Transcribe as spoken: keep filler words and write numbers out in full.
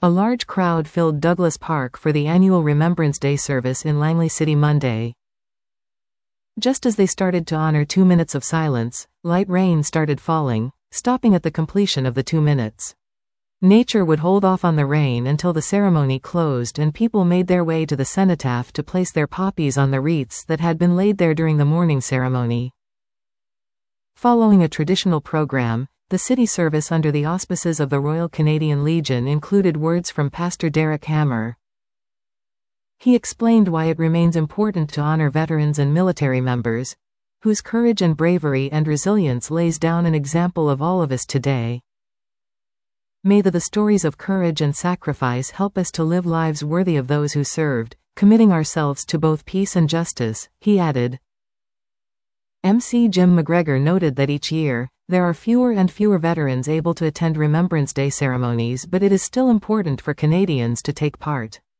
A large crowd filled Douglas Park for the annual Remembrance Day service in Langley City Monday. Just as they started to honor two minutes of silence, light rain started falling, stopping at the completion of the two minutes. Nature would hold off on the rain until the ceremony closed and people made their way to the cenotaph to place their poppies on the wreaths that had been laid there during the morning ceremony. Following a traditional program, the city service under the auspices of the Royal Canadian Legion included words from Pastor Derek Hammer. He explained why it remains important to honor veterans and military members, whose courage and bravery and resilience lays down an example of all of us today. May the, the stories of courage and sacrifice help us to live lives worthy of those who served, committing ourselves to both peace and justice, he added. M C Jim McGregor noted that each year, there are fewer and fewer veterans able to attend Remembrance Day ceremonies, but it is still important for Canadians to take part.